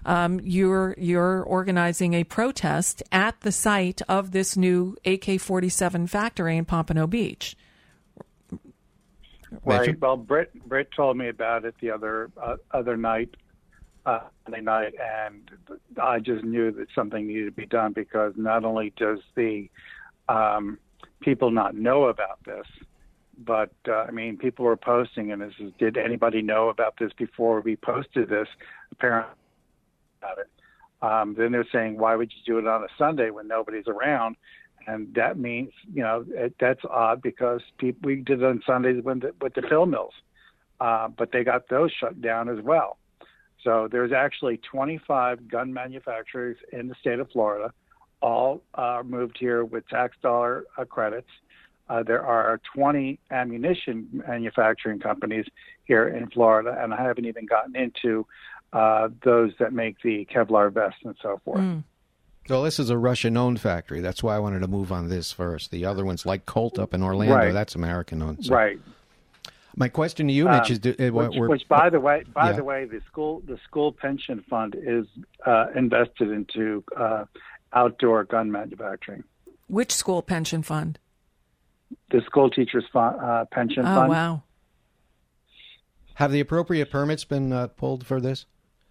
you're organizing a protest at the site of this new AK-47 factory in Pompano Beach. Right. Well, Britt told me about it the other night. Monday night, and I just knew that something needed to be done, because not only does the people not know about this, but people were posting, and did anybody know about this before we posted this? Apparently about it. Then they're saying, why would you do it on a Sunday when nobody's around? And that means, that's odd, because we did it on Sundays with the film mills, but they got those shut down as well. So there's actually 25 gun manufacturers in the state of Florida, all moved here with tax dollar credits. There are 20 ammunition manufacturing companies here in Florida, and I haven't even gotten into those that make the Kevlar vests and so forth. So this is a Russian-owned factory. That's why I wanted to move on this first. The other ones, like Colt up in Orlando, that's American-owned. So. Right. My question to you, Mitch, is: which, by the way, the school pension fund is invested into outdoor gun manufacturing. Which school pension fund? The school teachers' pension fund. Oh, wow! Have the appropriate permits been pulled for this?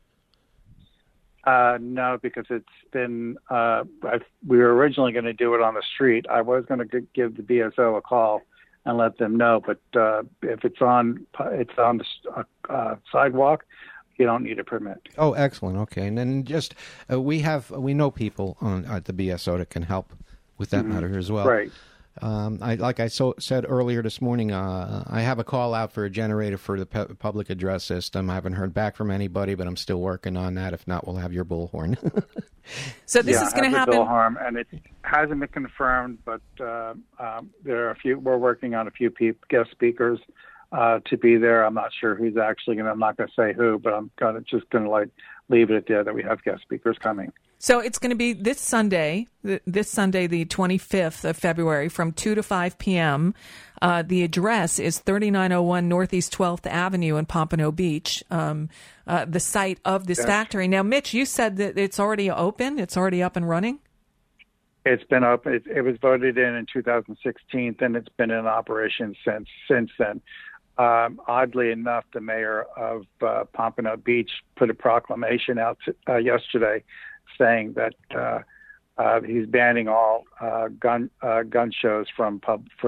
No, because it's been. We were originally going to do it on the street. I was going to give the BSO a call and let them know. But if it's on the sidewalk, you don't need a permit. Oh, excellent. Okay, and then just we know people at the BSO that can help with that matter as well. Right. Like I said earlier this morning, I have a call out for a generator for the public address system. I haven't heard back from anybody, but I'm still working on that. If not, we'll have your bullhorn. So this is going to happen. Bullhorn, and it hasn't been confirmed, but there are a few. We're working on a few guest speakers to be there. I'm not sure who's actually going to. I'm not going to say who, but I'm just going to leave it at there that we have guest speakers coming. So it's going to be this Sunday, the 25th of February, from 2 to 5 p.m. The address is 3901 Northeast 12th Avenue in Pompano Beach, the site of this factory. Now, Mitch, you said that it's already open? It's already up and running? It's been open. It was voted in 2016, and it's been in operation since then. Oddly enough, the mayor of Pompano Beach put a proclamation out yesterday saying that he's banning all gun shows from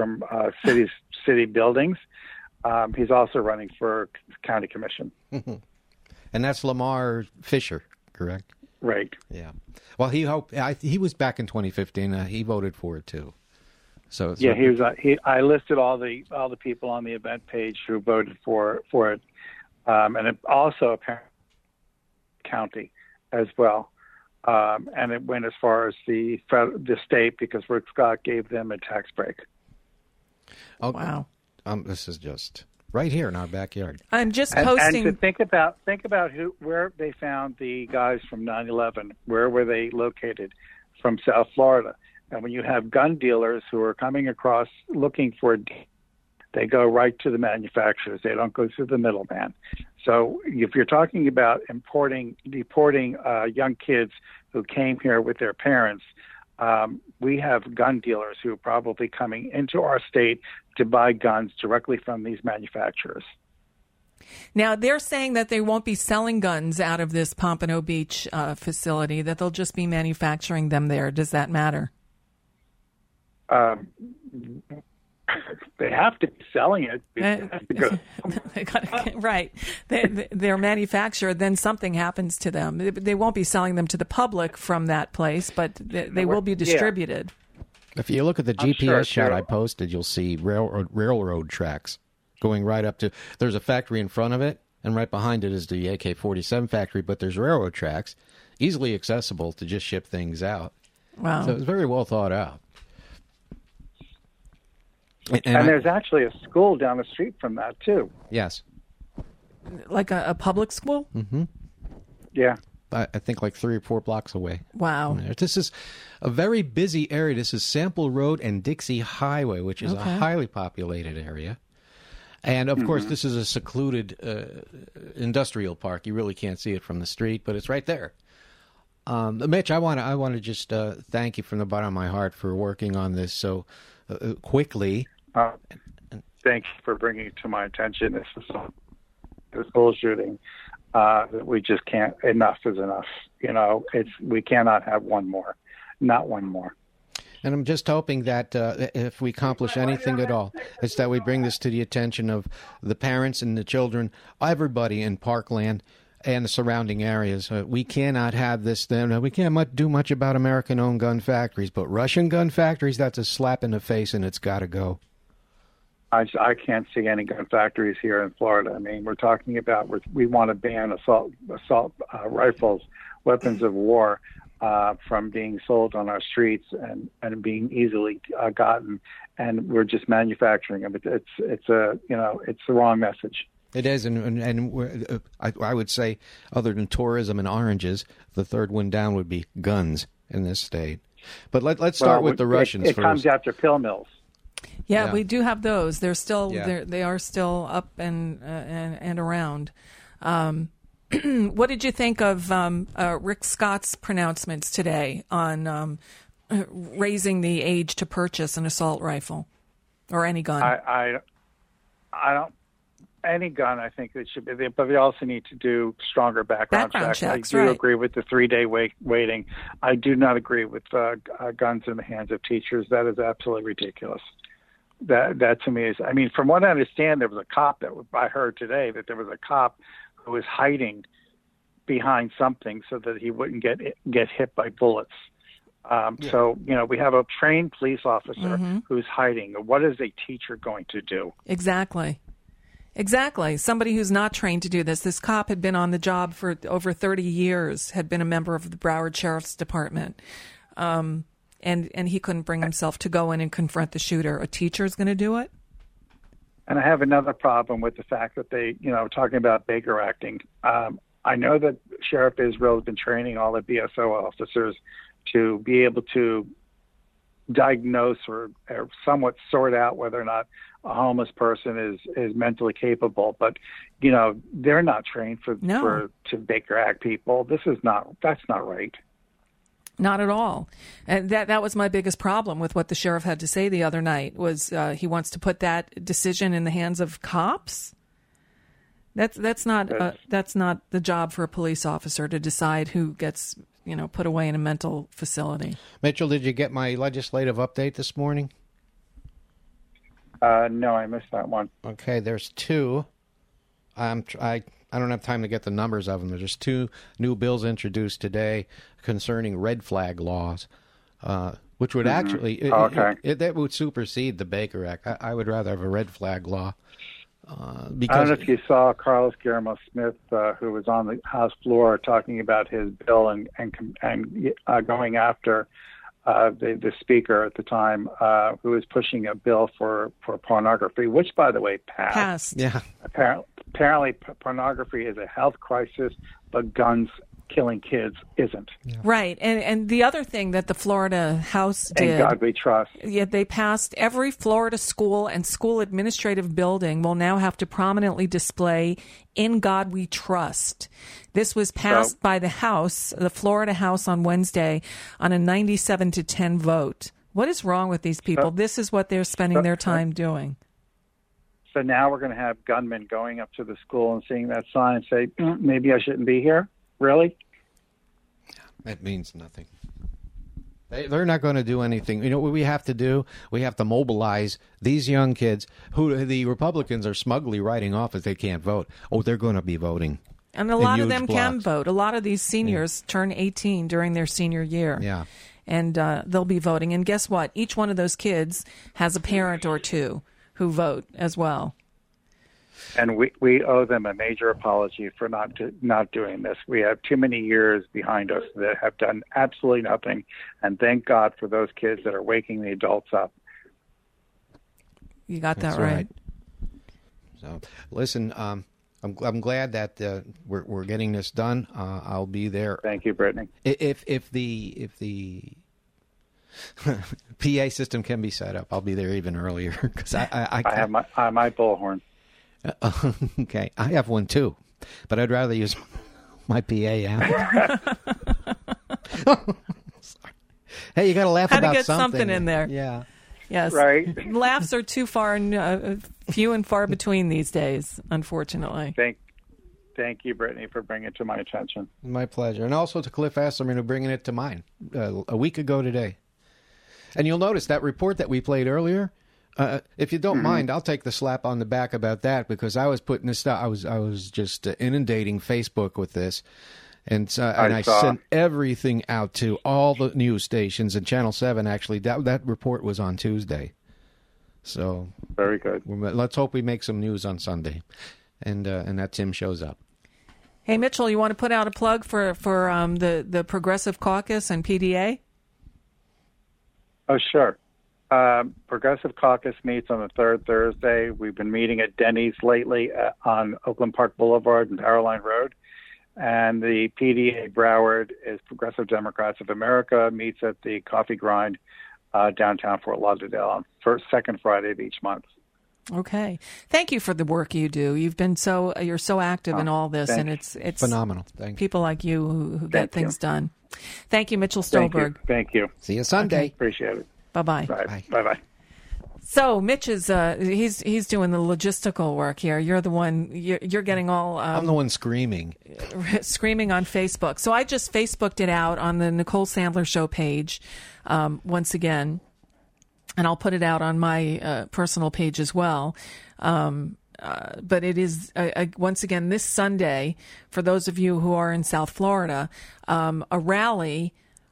city buildings. He's also running for county commission. And that's Lamar Fisher, correct? Right. Yeah. Well, he was back in 2015. He voted for it too. So yeah, he was. I listed all the people on the event page who voted for it, and it also apparently county as well. And it went as far as the state because Rick Scott gave them a tax break. Oh, wow. This is just right here in our backyard. I'm just posting. And to think about where they found the guys from 9/11. Where were they located? From South Florida. And when you have gun dealers who are coming across looking for, they go right to the manufacturers. They don't go through the middleman. So if you're talking about deporting young kids who came here with their parents, we have gun dealers who are probably coming into our state to buy guns directly from these manufacturers. Now, they're saying that they won't be selling guns out of this Pompano Beach facility, that they'll just be manufacturing them there. Does that matter? They have to be selling it. Right. They're manufactured, then something happens to them. They won't be selling them to the public from that place, but they will be distributed. Yeah. If you look at the GPS shot I posted, you'll see railroad tracks going right up to... There's a factory in front of it, and right behind it is the AK-47 factory, but there's railroad tracks, easily accessible to just ship things out. Wow. So it's very well thought out. And there's actually a school down the street from that, too. Yes. Like a public school? Mm-hmm. Yeah. I think like 3 or 4 blocks away. Wow. This is a very busy area. This is Sample Road and Dixie Highway, which is a highly populated area. And, of course, this is a secluded industrial park. You really can't see it from the street, but it's right there. Mitch, I want to just thank you from the bottom of my heart for working on this so quickly. Thank you for bringing it to my attention. This school shooting, we just can't. Enough is enough. We cannot have one more, not one more. And I'm just hoping that if we accomplish anything at all, it's that we bring this to the attention of the parents and the children, everybody in Parkland and the surrounding areas. We cannot have this. We can't do much about American-owned gun factories, but Russian gun factories, that's a slap in the face, and it's got to go. I can't see any gun factories here in Florida. I mean, we're talking about we want to ban assault rifles, weapons of war, from being sold on our streets and being easily gotten, and we're just manufacturing them. It's the wrong message. It is, and I would say, other than tourism and oranges, the third one down would be guns in this state. But let's start with the Russians first. It comes after pill mills. Yeah, we do have those. They're still they are still up and around. What did you think of Rick Scott's pronouncements today on raising the age to purchase an assault rifle or any gun? I don't. Any gun, I think it should be, but we also need to do stronger background checks. I do agree with the 3-day waiting. I do not agree with guns in the hands of teachers. That is absolutely ridiculous. That to me is, I mean, from what I understand, there was a cop I heard today that there was a cop who was hiding behind something so that he wouldn't get hit by bullets. So, we have a trained police officer who's hiding. What is a teacher going to do? Exactly. Somebody who's not trained to do this. This cop had been on the job for over 30 years, had been a member of the Broward Sheriff's Department. And he couldn't bring himself to go in and confront the shooter. A teacher's going to do it? And I have another problem with the fact that they, talking about Baker acting. I know that Sheriff Israel has been training all the BSO officers to be able to diagnose or somewhat sort out whether or not a homeless person is mentally capable. But, they're not trained to Baker act people. That's not right. Not at all. And that was my biggest problem with what the sheriff had to say the other night was he wants to put that decision in the hands of cops. That's not the job for a police officer to decide who gets put away in a mental facility. Mitchell, did you get my legislative update this morning? No, I missed that one. Okay, there's two. I don't have time to get the numbers of them. There's 2 new bills introduced today concerning red flag laws, which would actually that would supersede the Baker Act. I would rather have a red flag law. Because I don't know if you saw Carlos Guillermo Smith, who was on the House floor talking about his bill and going after the speaker at the time, who was pushing a bill for pornography, which, by the way, passed. Yeah. Apparently, pornography is a health crisis, but guns killing kids isn't. Yeah. Right. And the other thing that the Florida House did... In God we trust. Yeah, they passed every Florida school and school administrative building will now have to prominently display In God We Trust. This was passed by the House, the Florida House, on Wednesday on a 97-10 vote. What is wrong with these people? This is what they're spending their time doing. So now we're going to have gunmen going up to the school and seeing that sign and say, maybe I shouldn't be here? Really? That means nothing. They're not going to do anything. You know what we have to do? We have to mobilize these young kids who the Republicans are smugly writing off as they can't vote. Oh, they're going to be voting. And a lot of them can vote. A lot of these seniors turn 18 during their senior year. Yeah. And they'll be voting. And guess what? Each one of those kids has a parent or two who vote as well. And we owe them a major apology for not doing this. We have too many years behind us that have done absolutely nothing. And thank God for those kids that are waking the adults up. You got that That's right. So, listen, I'm glad that we're getting this done. I'll be there. Thank you, Brittany. If the PA system can be set up, I'll be there even earlier because I have my bullhorn. Okay, I have one too, but I'd rather use my PA app. Sorry. Hey, you got to laugh Had about to get something in there. Yeah. Yes. Right. Laughs are too far, few and far between these days, unfortunately. Thank you, Brittany, for bringing it to my attention. My pleasure. And also to Cliff Esserman, who bringing it to mine a week ago today. And you'll notice that report that we played earlier, if you don't mind, I'll take the slap on the back about that because I was putting this stuff. I was just inundating Facebook with this, and I sent everything out to all the news stations and Channel 7. Actually, that report was on Tuesday. So very good. Let's hope we make some news on Sunday, and that Tim shows up. Hey Mitchell, you want to put out a plug for the Progressive Caucus and PDA? Oh, sure. Progressive Caucus meets on the third Thursday. We've been meeting at Denny's lately on Oakland Park Boulevard and Powerline Road. And the PDA Broward is Progressive Democrats of America, meets at the Coffee Grind downtown Fort Lauderdale on second Friday of each month. Okay. Thank you for the work you do. You've been you're so active in all this, and it's phenomenal. Thank people like you who get things done. Thank you, Mitchell Stolberg. Thank you. See you Sunday. Okay. Appreciate it. Bye-bye. Bye-bye. So Mitch is he's doing the logistical work here. You're the one. You're getting all. I'm the one screaming on Facebook. So I just Facebooked it out on the Nicole Sandler Show page once again, and I'll put it out on my personal page as well. But it is once again this Sunday for those of you who are in South Florida, a rally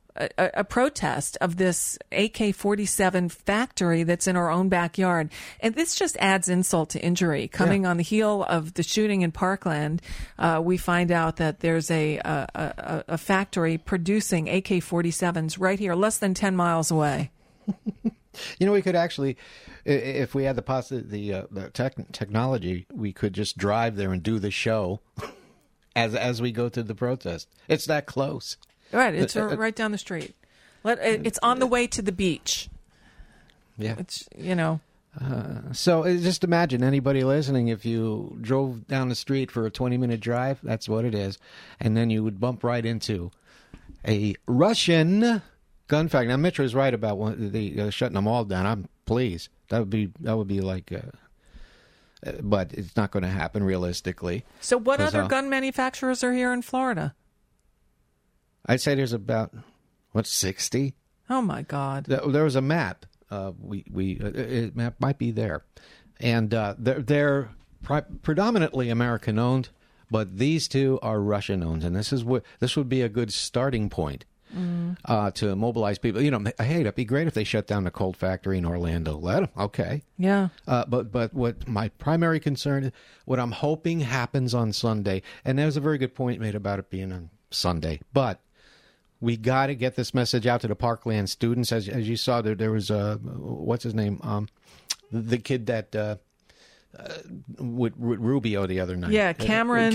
a protest of this AK-47 factory that's in our own backyard. And this just adds insult to injury. Coming on the heel of the shooting in Parkland, we find out that there's a factory producing AK-47s right here, less than 10 miles away. You know, we could actually, if we had the technology, we could just drive there and do the show as we go to the protest. It's that close. Right, it's right down the street. It's on the way to the beach. Yeah. It's, you know. So just imagine anybody listening, if you drove down the street for a 20-minute drive, that's what it is, and then you would bump right into a Russian gun factory. Now, Mitch was right about shutting them all down. I'm pleased. That would be like... but it's not going to happen realistically. So what other gun manufacturers are here in Florida? I'd say there's about 60. Oh my God! There was a map. Map might be there, and they're predominantly American owned, but these two are Russian owned, and this would be a good starting point to mobilize people. You know, hey, it'd be great if they shut down the Colt factory in Orlando. Let them, okay. Yeah. But what my primary concern is, what I'm hoping happens on Sunday, and there's a very good point made about it being on Sunday, but we got to get this message out to the Parkland students. As you saw, there was what's his name, the kid that with Rubio the other night. Yeah, Cameron.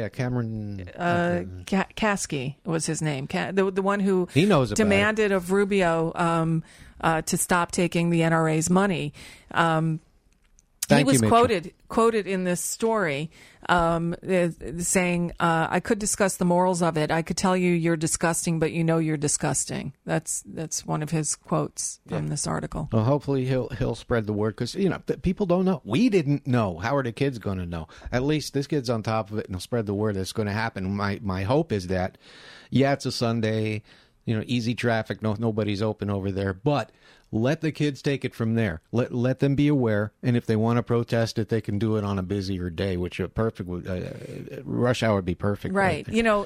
Kasky was his name. The one who he knows demanded of Rubio to stop taking the NRA's money. He was quoted in this story saying, I could discuss the morals of it. I could tell you you're disgusting, but you know you're disgusting. That's one of his quotes from this article. Well, hopefully he'll spread the word, because, you know, people don't know. We didn't know. How are the kids going to know? At least this kid's on top of it, and he'll spread the word that's going to happen. My hope is that, it's a Sunday, you know, easy traffic, nobody's open over there, but let the kids take it from there. Let them be aware, and if they want to protest it, they can do it on a busier day, which rush hour would be perfect. Right. You know,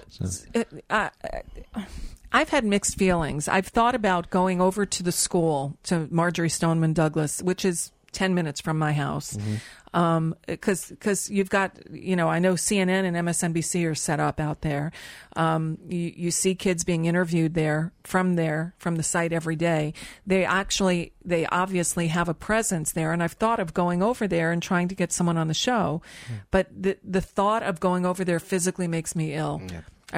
I've had mixed feelings. I've thought about going over to the school, to Marjorie Stoneman Douglas, which is 10 minutes from my house. Because you've got, you know, I know CNN and MSNBC are set up out there. You see kids being interviewed from the site every day. They obviously have a presence there, and I've thought of going over there and trying to get someone on the show. But the thought of going over there physically makes me ill. Yeah.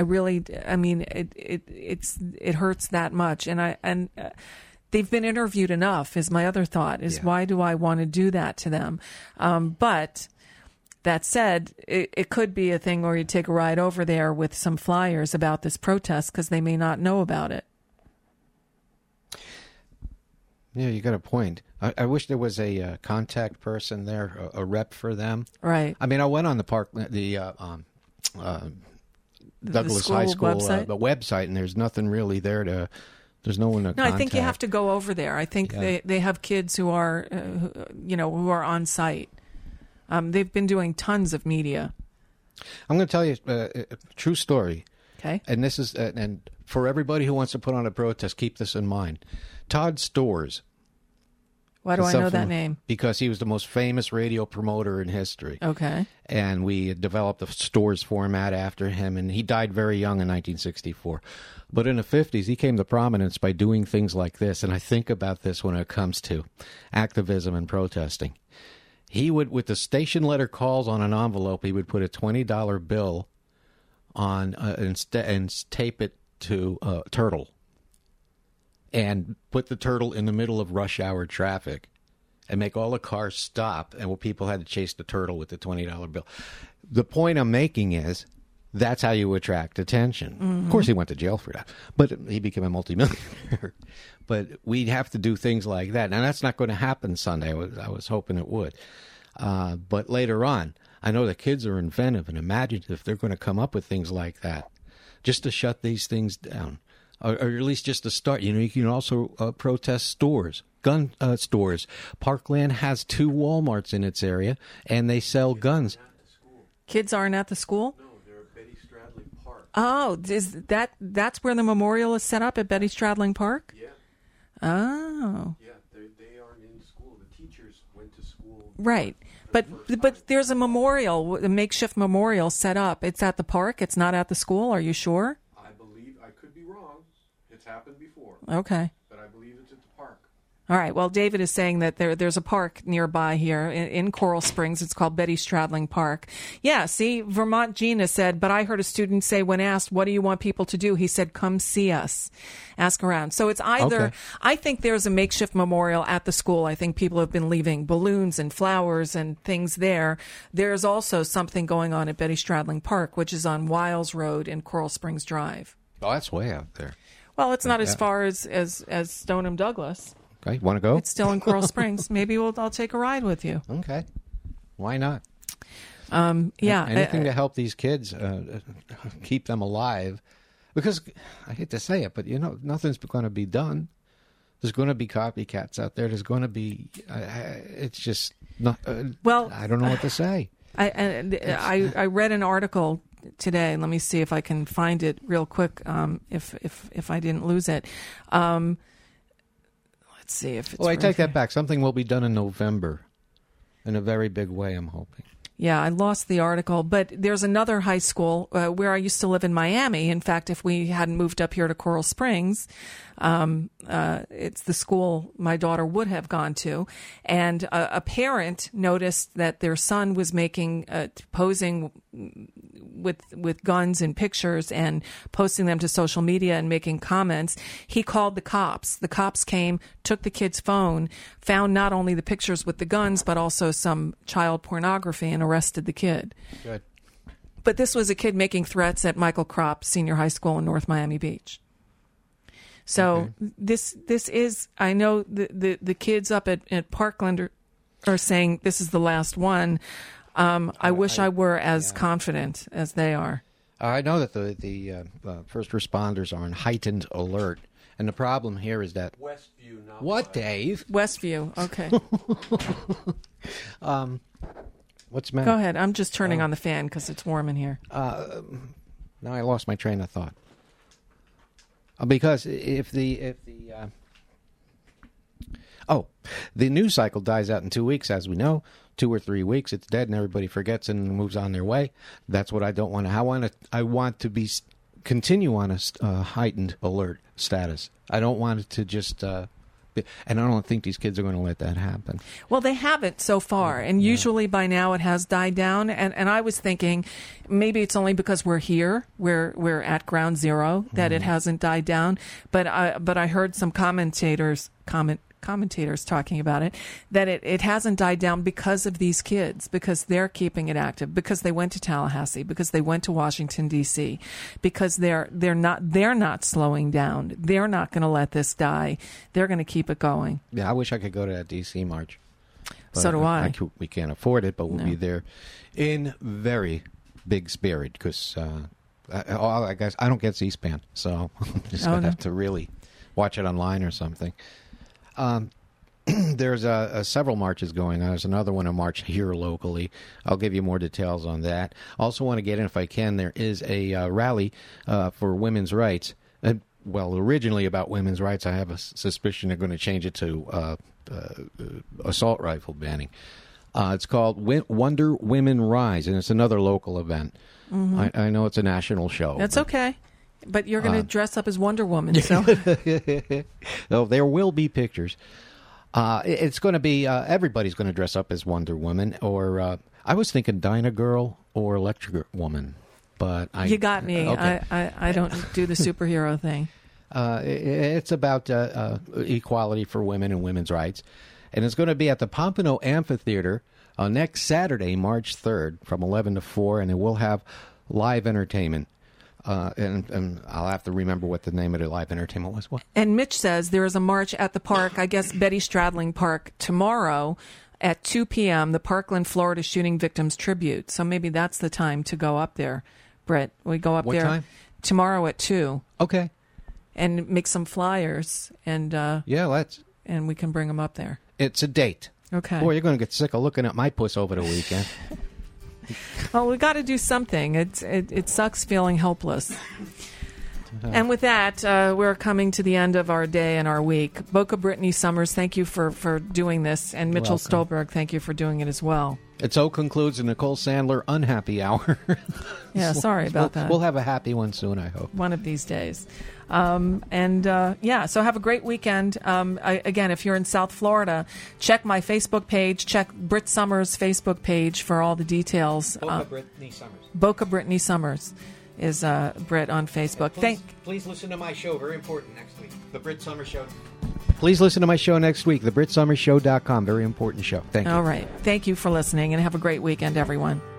It hurts that much, and they've been interviewed enough, is my other thought, why do I want to do that to them? But that said, it could be a thing where you take a ride over there with some flyers about this protest, because they may not know about it. Yeah, you got a point. I wish there was a contact person there, a rep for them. Right. I mean, I went on the Douglas High School website, and there's nothing really there to... There's no one to contact. I think you have to go over there. I think they have kids who are, who are on site. They've been doing tons of media. I'm going to tell you a true story. Okay. And this is, and for everybody who wants to put on a protest, keep this in mind. Todd Storrs. Why do I know that name? Because he was the most famous radio promoter in history. Okay. And we developed the Storrs format after him, and he died very young in 1964. But in the 50s, he came to prominence by doing things like this, and I think about this when it comes to activism and protesting. He would, with the station letter calls on an envelope, he would put a $20 bill on and tape it to a turtle, and put the turtle in the middle of rush hour traffic and make all the cars stop, and people had to chase the turtle with the $20 bill. The point I'm making is that's how you attract attention. Mm-hmm. Of course, he went to jail for that, but he became a multimillionaire. But we'd have to do things like that. Now, that's not going to happen Sunday. I was hoping it would. But later on, I know the kids are inventive and imaginative. They're going to come up with things like that just to shut these things down. Or at least just to start. You know, you can also protest stores, gun stores. Parkland has 2 Walmarts in its area, and they sell guns. Kids aren't at the school? No, they're at Betty Stradling Park. Oh, that's where the memorial is set up at Betty Stradling Park? Yeah. Oh. Yeah, they aren't in school. The teachers went to school. Right. But there's a memorial, a makeshift memorial set up. It's at the park. It's not at the school. Are you sure? I believe, I could be wrong. It's happened before. Okay. But I believe it's at the park. All right. Well, David is saying that there's a park nearby here in Coral Springs. It's called Betty Stradling Park. Yeah, see, Vermont Gina said, but I heard a student say when asked, what do you want people to do? He said, come see us. Ask around. So it's either, Okay. I think there's a makeshift memorial at the school. I think people have been leaving balloons and flowers and things there. There's also something going on at Betty Stradling Park, which is on Wiles Road in Coral Springs Drive. Oh, that's way out there. Well, it's not as Yeah. far as Stoneham Douglas. Okay, want to go? It's still in Coral Springs. Maybe I'll take a ride with you. Okay. Why not? Yeah. Anything to help these kids keep them alive. Because I hate to say it, but nothing's going to be done. There's going to be copycats out there. There's going to be. It's just not. Well, I don't know what to say. I read an article today. Let me see if I can find it real quick. If I didn't lose it. Let's see if it's. I take that back. Something will be done in November, in a very big way. I'm hoping. Yeah, I lost the article, but there's another high school where I used to live in Miami. In fact, if we hadn't moved up here to Coral Springs, it's the school my daughter would have gone to. And a parent noticed that their son was posing with guns and pictures and posting them to social media and making comments. He called the cops. The cops came, took the kid's phone, found not only the pictures with the guns, but also some child pornography and arrested the kid. Good. But this was a kid making threats at Michael Kropp Senior High School in North Miami Beach. So this is, I know the kids up at Parkland are saying this is the last one. I wish I were as confident as they are. I know that the first responders are on heightened alert. And the problem here is that... Westview, not What, Dave? Westview, okay. What's the matter? Go ahead. I'm just turning on the fan because it's warm in here. Now I lost my train of thought. Because if the news cycle dies out in 2 weeks, as we know, 2 or 3 weeks, it's dead and everybody forgets and moves on their way. That's what I don't want to. I want to be continue on a heightened alert status. I don't want it to just. And I don't think these kids are going to let that happen. Well, they haven't so far, and usually by now it has died down. And I was thinking maybe it's only because we're here, we're at ground zero, that it hasn't died down. But I heard some commentators talking about it, that it hasn't died down because of these kids, because they're keeping it active, because they went to Tallahassee, because they went to Washington D.C., because they're not slowing down. They're not going to let this die. They're going to keep it going. Yeah, I wish I could go to that D.C. march. But so do I. We can't afford it, but we'll be there in very big spirit because I guess I don't get C-SPAN, so I'm just going to have to really watch it online or something. There's several marches going on. There's another one, a march here locally. I'll give you more details on that. Also want to get in, if I can, there is a rally for women's rights. Originally about women's rights. I have a suspicion they're going to change it to assault rifle banning. It's called Wonder Women Rise, and it's another local event. Mm-hmm. I know it's a national show. That's okay. But you're going to dress up as Wonder Woman, so. No, there will be pictures. It's going to be, everybody's going to dress up as Wonder Woman, or I was thinking Dyna Girl or Electric Woman. But you got me. Okay. I don't do the superhero thing. It's about equality for women and women's rights. And it's going to be at the Pompano Amphitheater next Saturday, March 3rd, from 11 to 4, and it will have live entertainment. And I'll have to remember what the name of the live entertainment was. What? And Mitch says there is a march at the park, I guess Betty Stradling Park, tomorrow at 2 p.m., the Parkland, Florida Shooting Victims Tribute. So maybe that's the time to go up there, Brett. We go up what there time? Tomorrow at 2. Okay. And make some flyers. And let's. And we can bring them up there. It's a date. Okay. Boy, you're going to get sick of looking at my puss over the weekend. Well, we got to do something. It sucks feeling helpless. And with that, we're coming to the end of our day and our week. Boca Brittany Summers, thank you for doing this. And Mitchell Stolberg, thank you for doing it as well. It so concludes the Nicole Sandler Unhappy Hour. Yeah, sorry about that. We'll have a happy one soon, I hope. One of these days. So have a great weekend. Again, if you're in South Florida, check my Facebook page, check Britt Summers' Facebook page for all the details. Boca Brittany Summers. Boca Brittany Summers is Britt on Facebook. Please listen to my show, very important, next week. The Britt Summers Show. Please listen to my show next week, thebrittsummershow.com. Very important show. Thank you. All right. Thank you for listening, and have a great weekend, everyone.